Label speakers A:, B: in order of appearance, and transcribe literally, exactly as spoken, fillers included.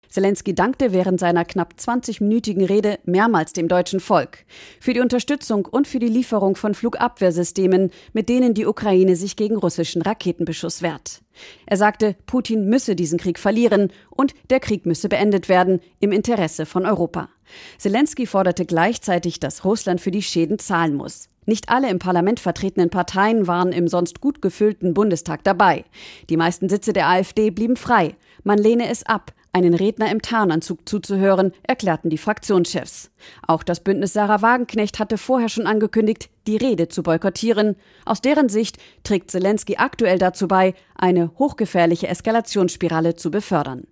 A: Selenskyj dankte während seiner knapp zwanzigminütigen Rede mehrmals dem deutschen Volk für die Unterstützung und für die Lieferung von Flugabwehrsystemen, mit denen die Ukraine sich gegen russischen Raketenbeschuss wehrt. Er sagte, Putin müsse diesen Krieg verlieren und der Krieg müsse beendet werden im Interesse von Europa. Selenskyj forderte gleichzeitig, dass Russland für die Schäden zahlen muss. Nicht alle im Parlament vertretenen Parteien waren im sonst gut gefüllten Bundestag dabei. Die meisten Sitze der AfD blieben frei. Man lehne es ab, einen Redner im Tarnanzug zuzuhören, erklärten die Fraktionschefs. Auch das Bündnis Sarah Wagenknecht hatte vorher schon angekündigt, die Rede zu boykottieren. Aus deren Sicht trägt Selenskyj aktuell dazu bei, eine hochgefährliche Eskalationsspirale zu befördern.